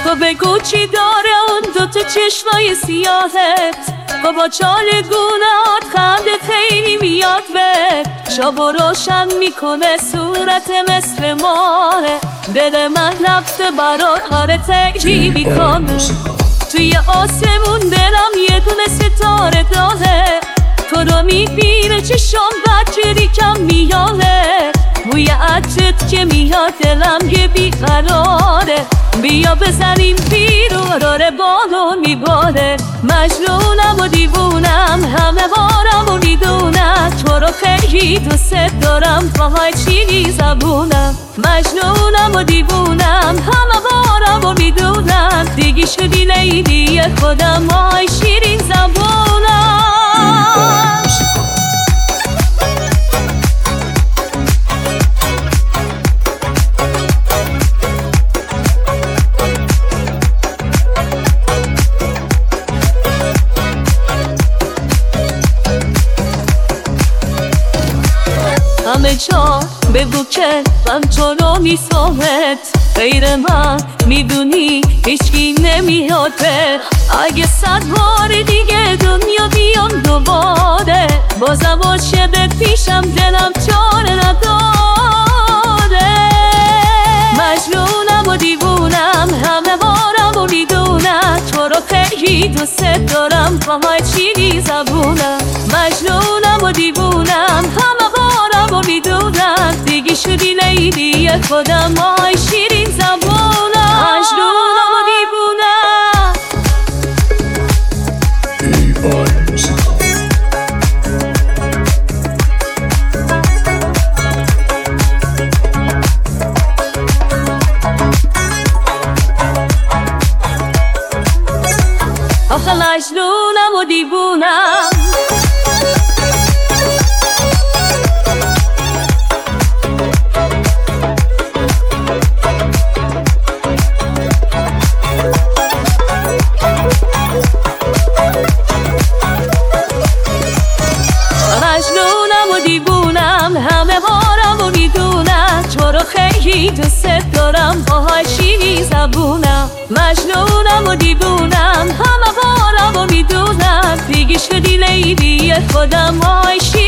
تو بگو چی داره اون دوتا چشمای سیاهت، با چالگونات خنده خیلی میاد به شب و روشن میکنه صورت مثل ماره. دل من رفته برات کار تیری میکنه، توی آسمون دلم یه دونه ستاره داره. تو رو میبینه چشم بچه کم میاله، بوی عطرت که میاد دلم یه بیقراره. بیا بزنیم بیرون داره بالون میباره. مجنونم و دیوونم همه بارم و میدونم، تو رو خیلی دوست دارم باهای چینی زبونم. مجنونم و دیوونم همه بارم و میدونم، دیگه شدی لیلی خودم باهای شیرین زبونم. همه جا بگو که من تو رو میسامت، غیر من میدونی هیچکی نمیاده. اگه 100 بار دیگه دنیا بیام دوباره، بازم عاشقت پیشم دلم چاره نداره. مجنونم و دیوونم همه بارم و میدونم، تو رو خیلی دوست دارم باهای چینی زبونم. مجنونم و دیوونم همه بارم و میدونم، دیگه شدی لیلی خودم باهای شیرین زبونم. مجنونم و دیوونم. آخه مجنونم و دیوونم. مجنونم و دیوونم همه بارم و میدونم، تو رو خیلی دوست دارم باهای شیرین زبونم. مجنونم و دیوونم همه بارم و میدونم، دیگه شدی لیلی خودم باهای شیرین